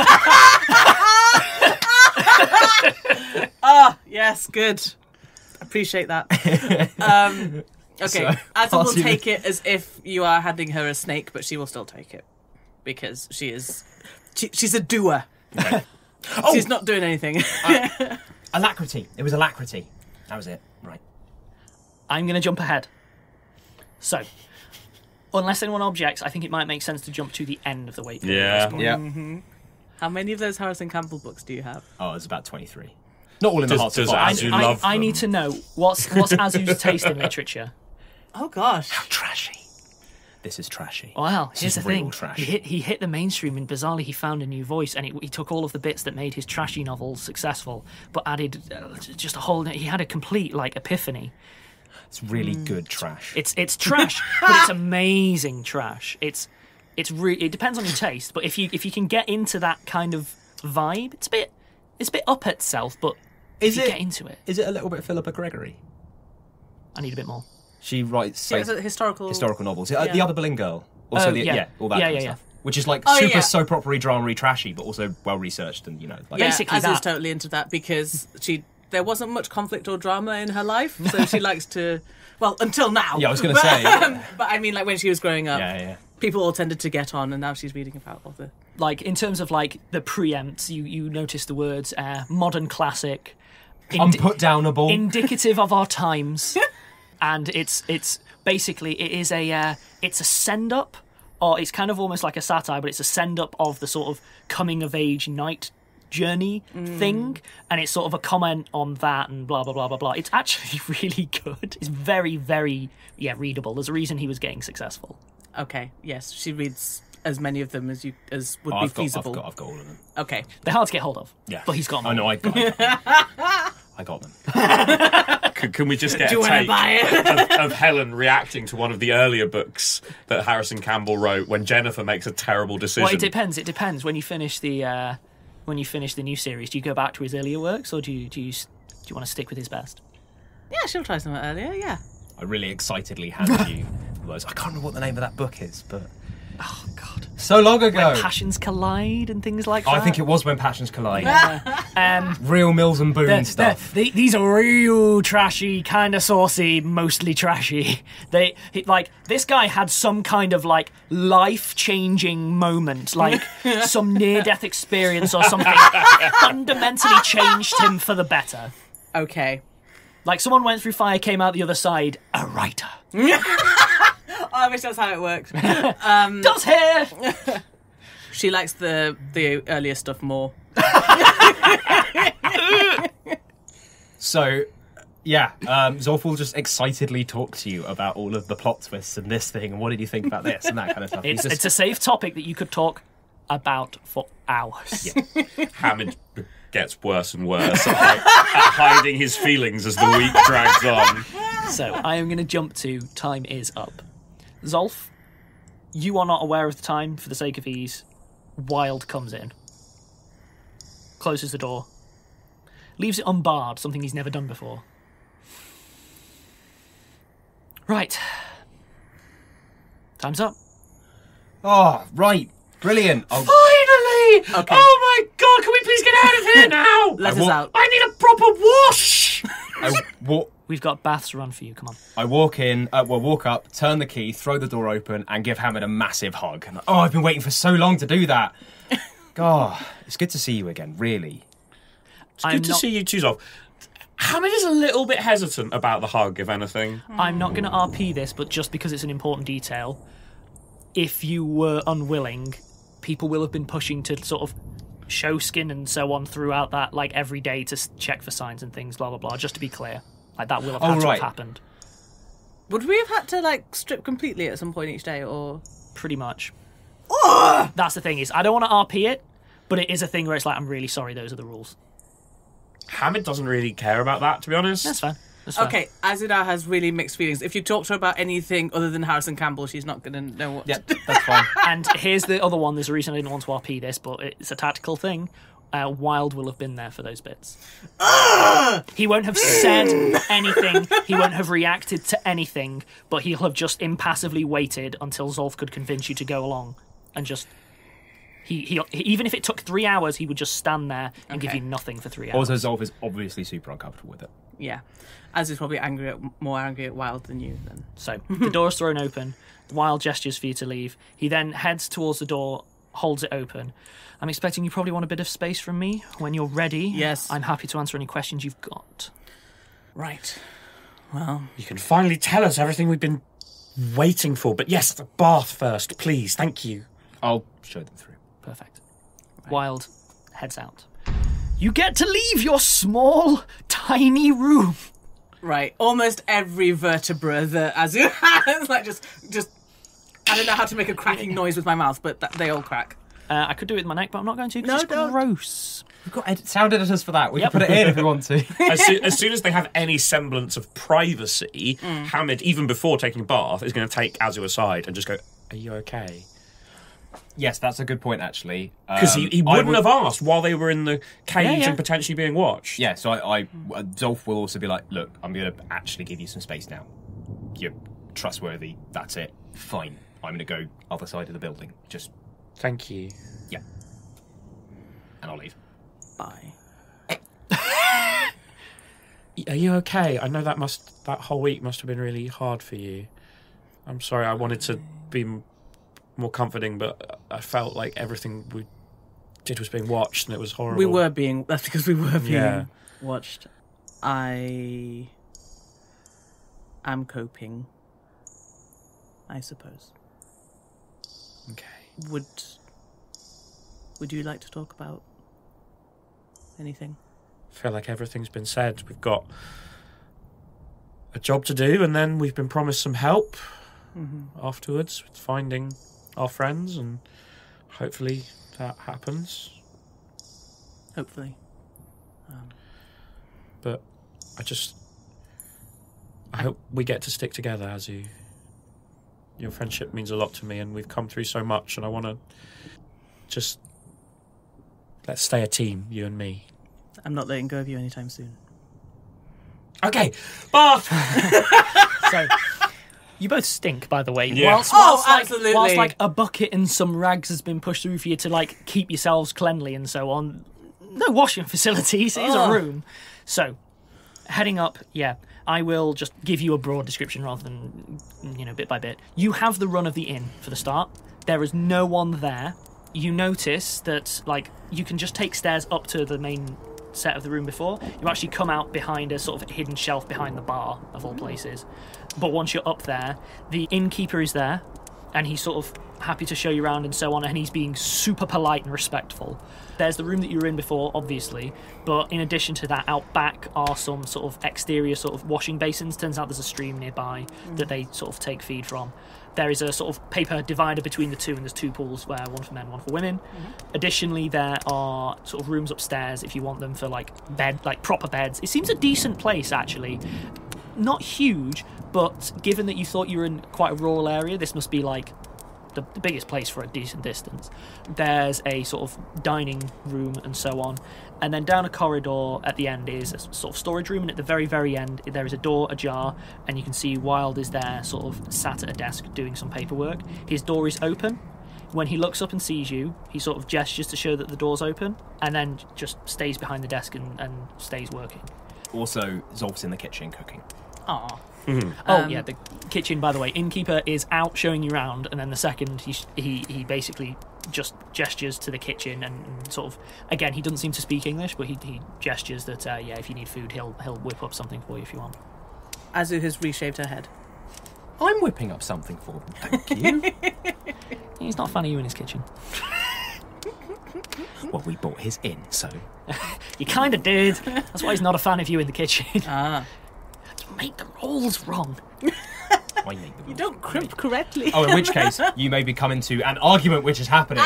Speaker 4: Yes, good. Appreciate that. Okay,
Speaker 2: So,
Speaker 4: Azza will
Speaker 2: pass you the-
Speaker 4: take it as if you are handing her a snake, but she will still take it because she's a doer.
Speaker 2: Okay.
Speaker 4: She's not doing anything.
Speaker 2: Alacrity. It was alacrity. That was it. Right.
Speaker 1: I'm going to jump ahead. So, unless anyone objects, I think it might make sense to jump to the end of the wait period at
Speaker 3: Yeah.
Speaker 1: this point.
Speaker 2: Yeah.
Speaker 4: How many of those Harrison Campbell books do you have?
Speaker 2: Oh, it's about 23. Not all in the
Speaker 3: Does-
Speaker 2: Hearts of
Speaker 3: does
Speaker 2: Fire.
Speaker 3: Azu
Speaker 1: I
Speaker 3: love them?
Speaker 1: need to know what's Azu's taste in literature.
Speaker 4: Oh gosh.
Speaker 2: Trashy. This is trashy.
Speaker 1: Well,
Speaker 2: This
Speaker 1: here's
Speaker 2: is
Speaker 1: the
Speaker 2: real
Speaker 1: thing.
Speaker 2: trash.
Speaker 1: He hit the mainstream, and bizarrely he found a new voice, and he took all of the bits that made his trashy novels successful, but added just a whole. He had a complete like epiphany.
Speaker 2: It's really good trash.
Speaker 1: It's trash, but it's amazing trash. It depends on your taste, but if you can get into that kind of vibe, it's a bit up itself, but if you get into it,
Speaker 2: Is it a little bit Philippa Gregory?
Speaker 1: I need a bit more.
Speaker 2: She writes
Speaker 4: Yeah,
Speaker 2: like,
Speaker 4: it's a historical
Speaker 2: historical novels.
Speaker 4: Yeah.
Speaker 2: The Other Boleyn Girl. Also,
Speaker 1: Oh, yeah.
Speaker 2: all that
Speaker 1: Yeah,
Speaker 2: kind of
Speaker 1: yeah,
Speaker 2: stuff. Which is like
Speaker 4: Oh,
Speaker 2: super
Speaker 4: yeah.
Speaker 2: soap opera drama trashy, but also well researched and like,
Speaker 4: Yeah,
Speaker 1: Basically
Speaker 4: Azza's
Speaker 1: that.
Speaker 4: totally into that because there wasn't much conflict or drama in her life, so she likes to. Well, until now.
Speaker 2: Yeah, I was going to say.
Speaker 4: But I mean, like when she was growing up,
Speaker 2: Yeah.
Speaker 4: people all tended to get on, and now she's reading about all the.
Speaker 1: Like in terms of like the preempts, you notice the words modern classic,
Speaker 2: Unputdownable.
Speaker 1: indicative of our times, and it's basically, it is it's a send-up, or it's kind of almost like a satire, but it's a send-up of the sort of coming-of-age knight journey thing, and it's sort of a comment on that and blah, blah, blah, blah, blah. It's actually really good. It's very, very, readable. There's a reason he was getting successful.
Speaker 4: Okay, yes, she reads as many of them as would be feasible.
Speaker 2: I've got all of them.
Speaker 4: Okay.
Speaker 1: They're hard to get hold of,
Speaker 2: Yeah.
Speaker 1: but he's got them.
Speaker 2: I know, I got them.
Speaker 3: Can we just get
Speaker 4: Do you
Speaker 3: a
Speaker 4: wanna
Speaker 3: take
Speaker 4: buy it?
Speaker 3: of Helen reacting to one of the earlier books that Harrison Campbell wrote when Jennifer makes a terrible decision?
Speaker 1: Well, it depends. It depends. When you finish the new series, do you go back to his earlier works, or do you want to stick with his best?
Speaker 4: Yeah, she'll try something earlier, yeah.
Speaker 2: I really excitedly handed you those. I can't remember what the name of that book is, but
Speaker 1: Oh God!
Speaker 2: so long ago.
Speaker 1: When passions collide and things like that.
Speaker 2: I think it was When Passions Collide.
Speaker 1: Um,
Speaker 2: Real Mills and Boone stuff.
Speaker 1: These are real trashy, kind of saucy, mostly trashy. This guy had some kind of like life-changing moment, like some near-death experience or something, fundamentally changed him for the better.
Speaker 4: Okay.
Speaker 1: Like someone went through fire, came out the other side, a writer.
Speaker 4: Oh, I wish that's how it worked.
Speaker 1: Does here?
Speaker 4: She likes the earlier stuff more.
Speaker 2: So, Zolf will just excitedly talk to you about all of the plot twists and this thing, and what did you think about this, and that kind of stuff.
Speaker 1: It's a safe topic that you could talk about for hours.
Speaker 3: Hammond gets worse and worse at hiding his feelings as the week drags on.
Speaker 1: So, I am going to jump to time is up. Zolf, you are not aware of the time for the sake of ease. Wild comes in. Closes the door. Leaves it unbarred, something he's never done before. Right. Time's up.
Speaker 2: Oh, right. Brilliant. Oh,
Speaker 3: Finally!
Speaker 4: Okay.
Speaker 3: Oh my god, can we please get out of here now?
Speaker 4: Let us out.
Speaker 3: I need a proper wash!
Speaker 1: We've got baths to run for you, come on.
Speaker 2: I walk in, walk up, turn the key, throw the door open, and give Hammond a massive hug. And, I've been waiting for so long to do that. God, it's good to see you again, really.
Speaker 3: It's good to see you too, Zolf. Hammond is a little bit hesitant about the hug, if anything.
Speaker 1: I'm not going to RP this, but just because it's an important detail, if you were unwilling, people will have been pushing to sort of show skin and so on throughout that, like every day to check for signs and things, blah, blah, blah, just to be clear. Like that will have had to have happened.
Speaker 4: Would we have had to like strip completely at some point each day, or
Speaker 1: Pretty much. That's the thing is, I don't want to RP it, but it is a thing where it's like, I'm really sorry, those are the rules.
Speaker 3: Hammond doesn't really care about that, to be honest.
Speaker 1: That's fine. That's fine.
Speaker 4: Okay, Azidar has really mixed feelings. If you talk to her about anything other than Harrison Campbell, she's not going to know what.
Speaker 2: Yeah, that's fine.
Speaker 1: And here's the other one. There's a reason I didn't want to RP this, but it's a tactical thing. Wild will have been there for those bits. He won't have said anything. He won't have reacted to anything, but he'll have just impassively waited until Zolf could convince you to go along. And just... He even if it took 3 hours, he would just stand there and give you nothing for 3 hours.
Speaker 2: Also, Zolf is obviously super uncomfortable with it.
Speaker 4: Yeah, Az is probably more angry at Wild than you. Then
Speaker 1: So the door is thrown open. Wild gestures for you to leave. He then heads towards the door, holds it open. I'm expecting you probably want a bit of space from me. When you're ready,
Speaker 4: Yes.
Speaker 1: I'm happy to answer any questions you've got.
Speaker 4: right. Well,
Speaker 3: You can finally tell us everything we've been waiting for. But yes, the bath first, please. Thank you.
Speaker 2: I'll show them through.
Speaker 1: Perfect. Wild heads out. You get to leave your small, tiny room.
Speaker 4: right. Almost every vertebra that Azu has, like just. I don't know how to make a cracking noise with my mouth, but they all crack.
Speaker 1: I could do it with my neck, but I'm not going to because
Speaker 4: No,
Speaker 1: it's
Speaker 4: don't.
Speaker 1: gross.
Speaker 2: We've got sound editors for that. We can put it in if we want to.
Speaker 3: As soon as they have any semblance of privacy, Hammond, even before taking a bath, is going to take Azu aside and just go, "Are you okay?"
Speaker 2: Yes, that's a good point, actually.
Speaker 3: Because he wouldn't have asked while they were in the cage
Speaker 1: Yeah.
Speaker 3: and potentially being watched.
Speaker 2: Yeah, so Zolf will also be like, look, I'm going to actually give you some space now. You're trustworthy. That's it. Fine. I'm going to go other side of the building. Just,
Speaker 3: Thank you.
Speaker 2: yeah. And I'll leave.
Speaker 4: Bye.
Speaker 3: Are you okay? I know that whole week must have been really hard for you. I'm sorry. I wanted to be more comforting, but I felt like everything we did was being watched, and it was horrible.
Speaker 4: That's because we were being
Speaker 3: Yeah.
Speaker 4: watched. I am coping. I suppose.
Speaker 3: Okay.
Speaker 4: Would you like to talk about anything?
Speaker 3: I feel like everything's been said. We've got a job to do, and then we've been promised some help afterwards with finding our friends, and hopefully that happens.
Speaker 4: Hopefully.
Speaker 3: But I hope we get to stick together, Azu. Your friendship means a lot to me, and we've come through so much, and I want to just... Let's stay a team, you and me.
Speaker 4: I'm not letting go of you anytime soon.
Speaker 3: Okay, Bath!
Speaker 1: So, you both stink, by the way.
Speaker 3: Yeah.
Speaker 1: Whilst, like,
Speaker 4: absolutely.
Speaker 1: whilst like a bucket and some rags has been pushed through for you to like keep yourselves cleanly and so on. No washing facilities. It is a room. So, heading up, I will just give you a broad description rather than, bit by bit. You have the run of the inn for the start. There is no one there. You notice that, like, you can just take stairs up to the main set of the room before. You actually come out behind a sort of hidden shelf behind the bar, of all places. But once you're up there, the innkeeper is there, and he's sort of happy to show you around and so on, and he's being super polite and respectful. There's the room that you were in before, obviously, but in addition to that, out back are some sort of exterior sort of washing basins. Turns out there's a stream nearby that they sort of take feed from. There is a sort of paper divider between the two, and there's two pools, where one for men, one for women. Additionally, there are sort of rooms upstairs if you want them for like proper beds. It seems a decent place, actually. Not huge, but given that you thought you were in quite a rural area, this must be like the biggest place for a decent distance. There's a sort of dining room and so on, and then down a corridor at the end is a sort of storage room, and at the very, very end there is a door ajar, and you can see Wilde is there sort of sat at a desk doing some paperwork. His door is open. When he looks up and sees you, he sort of gestures to show that the door's open, and then just stays behind the desk and stays working.
Speaker 2: Also, Zolf's in the kitchen cooking.
Speaker 4: Aw.
Speaker 1: The kitchen, by the way, innkeeper is out showing you around, and then the second he basically just gestures to the kitchen and sort of, again, he doesn't seem to speak English, but he gestures that if you need food, he'll whip up something for you if you want.
Speaker 4: Azu has reshaved her head.
Speaker 2: I'm whipping up something for them, thank you.
Speaker 1: He's not a fan of you in his kitchen.
Speaker 2: Well, we bought his in, so...
Speaker 1: You kind of did. That's why he's not a fan of you in the kitchen.
Speaker 4: Ah.
Speaker 1: Make the rolls wrong.
Speaker 2: I make the
Speaker 4: You don't crimp correctly.
Speaker 2: Oh, in which case, you may be coming to an argument which is happening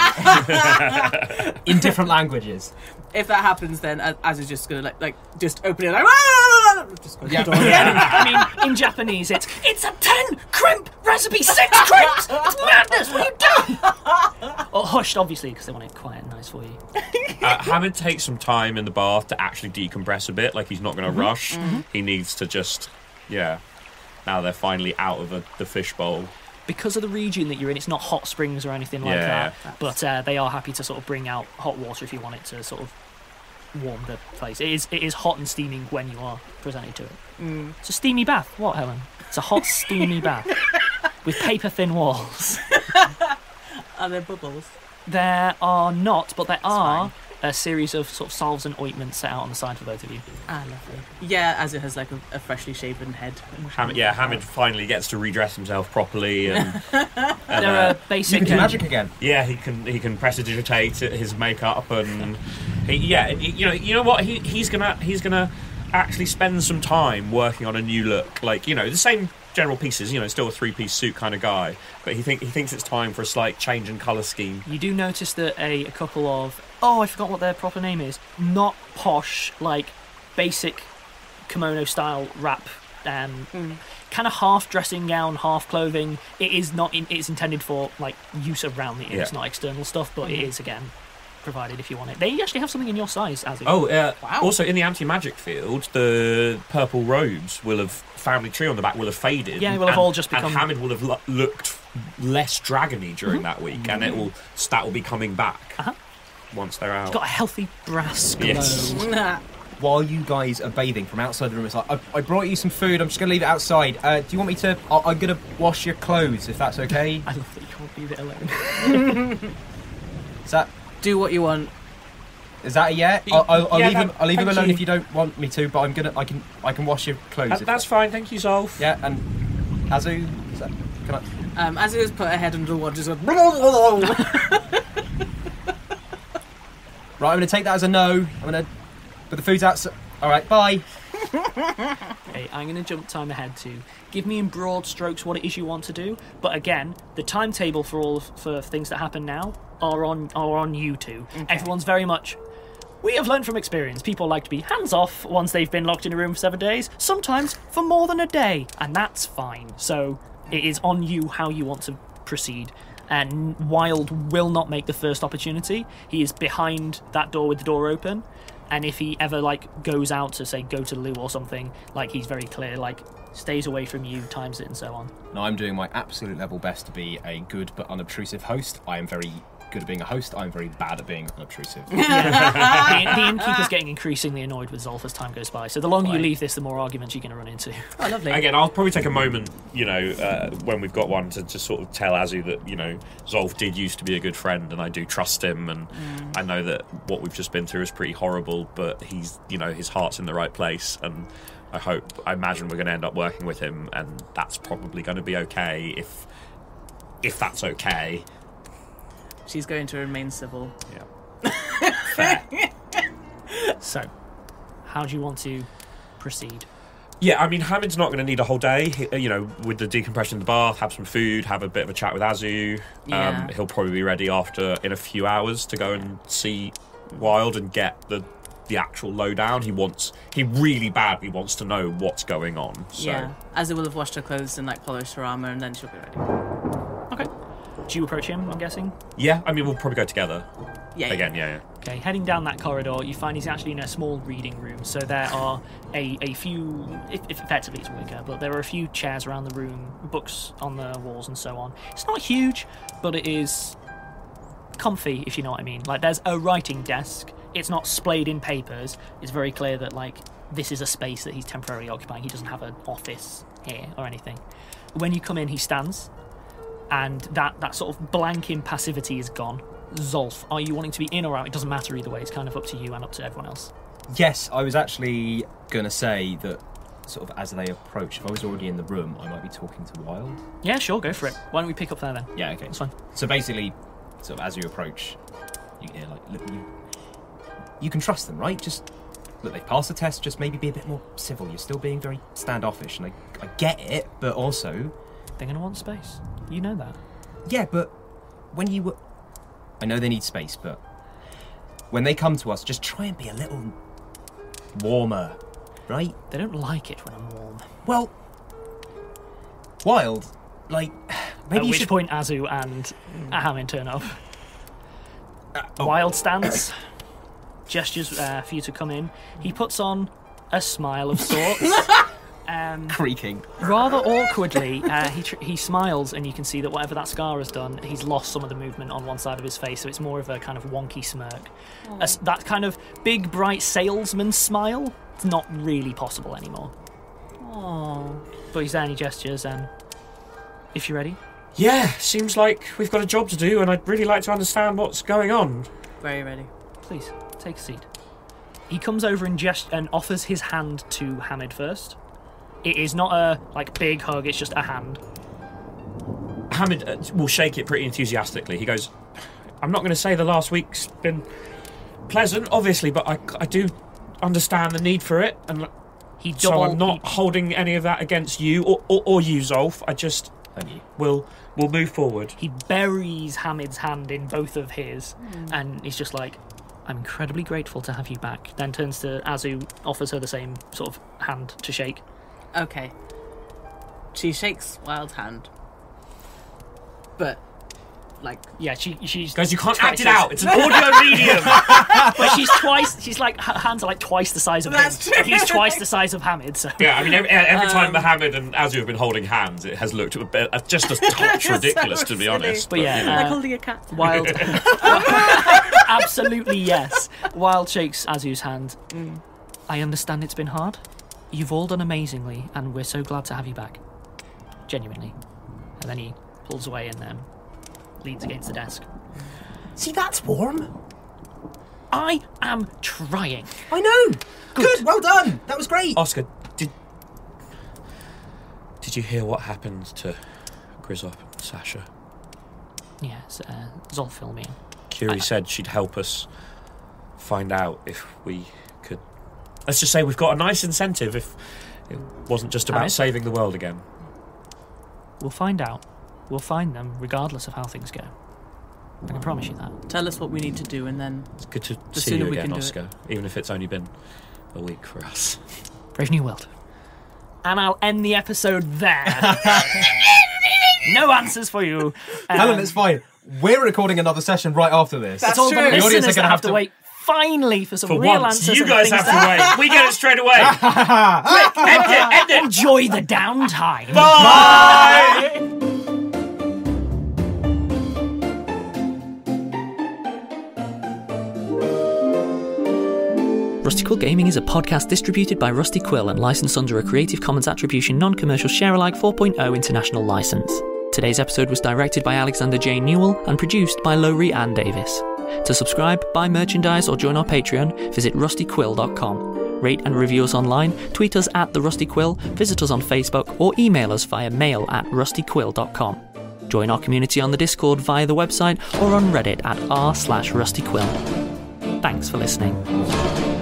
Speaker 2: in different languages.
Speaker 4: If that happens, then Azu's just gonna just open it just go to the door.
Speaker 1: I mean, in Japanese, it's a 10 crimp recipe, 6 crimps. It's madness. What have you done? Oh, hushed, obviously, because they want it quiet and nice for you.
Speaker 3: Hamid takes some time in the bath to actually decompress a bit. Like, he's not going to rush. He needs to just, now they're finally out of the fishbowl.
Speaker 1: Because of the region that you're in, it's not hot springs or anything like that. But they are happy to sort of bring out hot water if you want it to sort of warm the place. It is hot and steaming when you are presented to it. It's a steamy bath. What, Helen? It's a hot, steamy bath with paper-thin walls.
Speaker 4: Are there bubbles?
Speaker 1: There are not, but there are a series of sort of salves and ointments set out on the side for both of you.
Speaker 4: Ah, lovely. Yeah, Azu has like a freshly shaven head.
Speaker 3: Hamid finally gets to redress himself properly, and
Speaker 1: There are basic.
Speaker 2: You can do magic again.
Speaker 3: yeah, he can prestidigitate his makeup, and you know what, he's gonna actually spend some time working on a new look, like the same general pieces, still a 3-piece suit kind of guy, but he thinks it's time for a slight change in colour scheme.
Speaker 1: You do notice that a couple of I forgot what their proper name is. Not posh, like basic kimono style wrap. Kind of half dressing gown, half clothing. It is not. It's intended for like use around the inn. It's not external stuff, but it is again provided if you want it. They actually have something in your size, as
Speaker 3: wow. Also in the anti-magic field, the purple robes will have family tree on the back will have faded.
Speaker 1: Yeah, they will have all just become.
Speaker 3: And Hamid will have looked less dragony during that week, and that will be coming back once they're out.
Speaker 1: It's got a healthy brass glow.
Speaker 3: Yes.
Speaker 2: While you guys are bathing from outside the room, it's like, I brought you some food, I'm just going to leave it outside. Do you want me to... I'm going to wash your clothes, if that's okay.
Speaker 1: I love that you can't leave it alone.
Speaker 2: Is that...
Speaker 4: Do what you want.
Speaker 2: Is that a yeah? I'll leave him alone if you don't want me to, but I can wash your clothes.
Speaker 3: That's fine, thank you, Zolf.
Speaker 2: Yeah, and Azu, is that... Can
Speaker 4: As it was put her head under the water, just went...
Speaker 2: Right, I'm going to take that as a no. I'm going to put the food's out. All right, bye.
Speaker 1: Okay, I'm going to jump time ahead to give me in broad strokes what it is you want to do. But again, the timetable for things that happen now are on you two. Okay. Everyone's very much... We have learned from experience. People like to be hands off once they've been locked in a room for 7 days, sometimes for more than a day, and that's fine. So it is on you how you want to proceed. And Wild will not make the first opportunity. He is behind that door with the door open, and if he ever goes out to say go to the loo or something, he's very clear, stays away from you, times it, and so on.
Speaker 2: Now, I'm doing my absolute level best to be a good but unobtrusive host. I am very good at being a host. I'm very bad at being unobtrusive.
Speaker 1: Yeah. The innkeeper's getting increasingly annoyed with Zolf as time goes by, so the longer you leave this, the more arguments you're going to run into.
Speaker 4: Oh, lovely.
Speaker 3: Again, I'll probably take a moment, when we've got one, to just sort of tell Azu that, Zolf did used to be a good friend, and I do trust him, and I know that what we've just been through is pretty horrible, but he's, his heart's in the right place, and I imagine we're going to end up working with him, and that's probably going to be okay if that's okay.
Speaker 4: She's going to remain civil.
Speaker 3: Yeah. Fair.
Speaker 1: So, how do you want to proceed?
Speaker 3: Yeah, I mean, Hamid's not going to need a whole day. With the decompression in the bath, have some food, have a bit of a chat with Azu.
Speaker 4: Yeah.
Speaker 3: He'll probably be ready in a few hours to go and see Wild and get the actual lowdown. He really badly wants to know what's going on. So.
Speaker 4: Yeah. Azu will have washed her clothes and polished her armour, and then she'll be ready.
Speaker 1: Okay. Do you approach him, I'm guessing?
Speaker 3: Yeah, I mean, we'll probably go together.
Speaker 4: Yeah.
Speaker 3: Again, yeah.
Speaker 1: Okay, heading down that corridor, you find he's actually in a small reading room. So there are a few, if effectively it's wicker, but there are a few chairs around the room, books on the walls and so on. It's not huge, but it is comfy, if you know what I mean. There's a writing desk. It's not splayed in papers. It's very clear that, this is a space that he's temporarily occupying. He doesn't have an office here or anything. When you come in, he stands, and that sort of blank impassivity is gone. Zolf, are you wanting to be in or out? It doesn't matter either way. It's kind of up to you and up to everyone else.
Speaker 2: Yes, I was actually going to say that sort of as they approach, if I was already in the room, I might be talking to Wild.
Speaker 1: Yeah, sure, go for it. Why don't we pick up there then?
Speaker 2: Yeah, okay.
Speaker 1: That's fine.
Speaker 2: So basically, sort of as you approach, you hear look, you can trust them, right? Just look, they passed the test. Just maybe be a bit more civil. You're still being very standoffish, and I get it, but also
Speaker 1: they're going to want space. You know that.
Speaker 2: Yeah, but when you were, I know they need space, but when they come to us, just try and be a little warmer, right?
Speaker 1: They don't like it when I'm warm.
Speaker 2: Well, Wild, maybe
Speaker 1: At
Speaker 2: you
Speaker 1: which
Speaker 2: should...
Speaker 1: point Azu and Hamid turn up. Wild stands, gestures for you to come in. He puts on a smile of sorts.
Speaker 2: Creaking.
Speaker 1: Rather awkwardly, he smiles, and you can see that whatever that scar has done, he's lost some of the movement on one side of his face, so it's more of a kind of wonky smirk. That kind of big, bright salesman smile, it's not really possible anymore.
Speaker 4: Oh.
Speaker 1: But he's there and he gestures, and if you're ready.
Speaker 3: Yeah, seems like we've got a job to do, and I'd really like to understand what's going on.
Speaker 4: Very ready.
Speaker 1: Please, take a seat. He comes over and offers his hand to Hamid first. It is not a big hug, it's just a hand.
Speaker 3: Hamid will shake it pretty enthusiastically. He goes, I'm not going to say the last week's been pleasant, obviously, but I do understand the need for it, and so I'm not holding any of that against you or you, Zolf. I just we'll move forward.
Speaker 1: He buries Hamid's hand in both of his, and he's just like, I'm incredibly grateful to have you back. Then turns to Azu, offers her the same sort of hand to shake.
Speaker 4: Okay. She shakes Wild's hand. But,
Speaker 1: yeah, she's...
Speaker 3: Guys, you can't act it out. It's an audio medium.
Speaker 1: But she's like, her hands are twice the size of him.
Speaker 4: That's true.
Speaker 1: He's twice the size of Hamid, so...
Speaker 3: Yeah, I mean, every time Hamid and Azu have been holding hands, it has looked just a touch ridiculous, to be honest.
Speaker 1: But yeah,
Speaker 4: like holding a cat.
Speaker 1: Wild... Absolutely, yes. Wild shakes Azu's hand. I understand it's been hard. You've all done amazingly, and we're so glad to have you back. Genuinely. And then he pulls away and leans against the desk.
Speaker 2: See, that's warm.
Speaker 1: I am trying.
Speaker 2: I know. Good. Well done. That was great.
Speaker 3: Oscar, did you hear what happened to Grizzop? Sasha.
Speaker 1: Yes, Zolfilmian.
Speaker 3: Curie said she'd help us find out if we could... Let's just say we've got a nice incentive if it wasn't just about
Speaker 1: Hamid?
Speaker 3: saving the world again.
Speaker 1: We'll find out. We'll find them, regardless of how things go. I can promise you that.
Speaker 4: Tell us what we need to do, and then
Speaker 3: It's good to
Speaker 4: The
Speaker 3: see
Speaker 4: sooner
Speaker 3: you
Speaker 4: we
Speaker 3: again,
Speaker 4: can do it.
Speaker 3: Oscar, even if it's only been a week for us.
Speaker 1: Brave New World. And I'll end the episode there. No answers for you.
Speaker 5: Helen, it's fine. We're recording another session right after this.
Speaker 4: That's
Speaker 1: It's all
Speaker 4: true.
Speaker 1: the
Speaker 4: The
Speaker 5: audience are
Speaker 1: listeners
Speaker 5: gonna
Speaker 1: that
Speaker 5: have
Speaker 1: have to
Speaker 5: to-
Speaker 1: wait finally for some
Speaker 3: For
Speaker 1: real
Speaker 3: once,
Speaker 1: answers.
Speaker 3: you
Speaker 1: and
Speaker 3: guys
Speaker 1: things
Speaker 3: have to wait. We get it straight away. End it.
Speaker 1: Enjoy the downtime.
Speaker 3: Bye!
Speaker 1: Rusty Quill Gaming is a podcast distributed by Rusty Quill and licensed under a Creative Commons Attribution Non-Commercial Share-alike 4.0 international license. Today's episode was directed by Alexander J. Newell and produced by Lowry Ann Davis. To subscribe, buy merchandise or join our Patreon, visit rustyquill.com. Rate and review us online, tweet us at The Rusty Quill, visit us on Facebook or email us via mail@rustyquill.com. Join our community on the Discord via the website or on Reddit at r/rustyquill. Thanks for listening.